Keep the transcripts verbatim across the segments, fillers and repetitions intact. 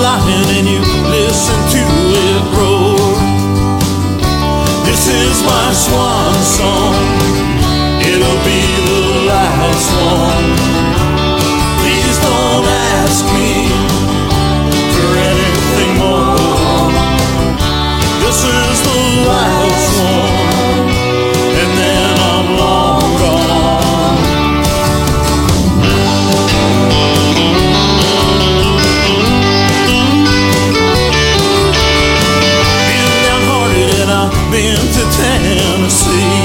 lion and you listen to it roar. This is my swan song, it'll be the last one. Please don't ask me for anything more. This is the last one, and then I'm long gone. Been downhearted and I've been to Tennessee.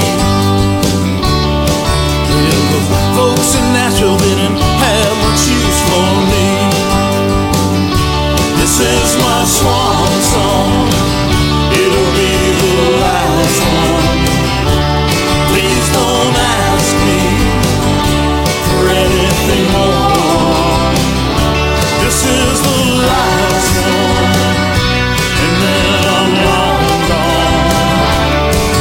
Yeah, the folks in Nashville didn't have much use for me. This is my swan song, it'll be the last one. Please don't ask me for anything more. This is the last one, and then I'm long gone.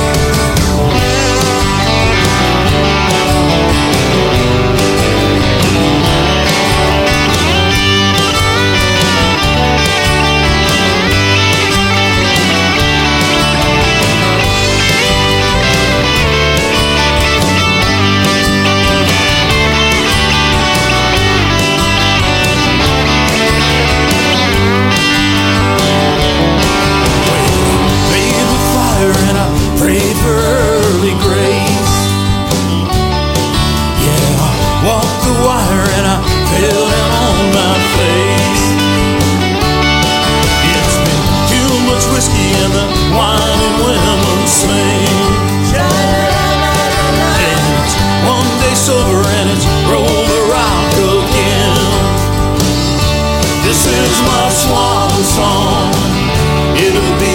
Prayed for early grace. Yeah, I walked the wire and I fell down on my face. It's been too much whiskey and the wine and women sing. And it's one day sober and it's roll the rock again. This is my swan song, it'll be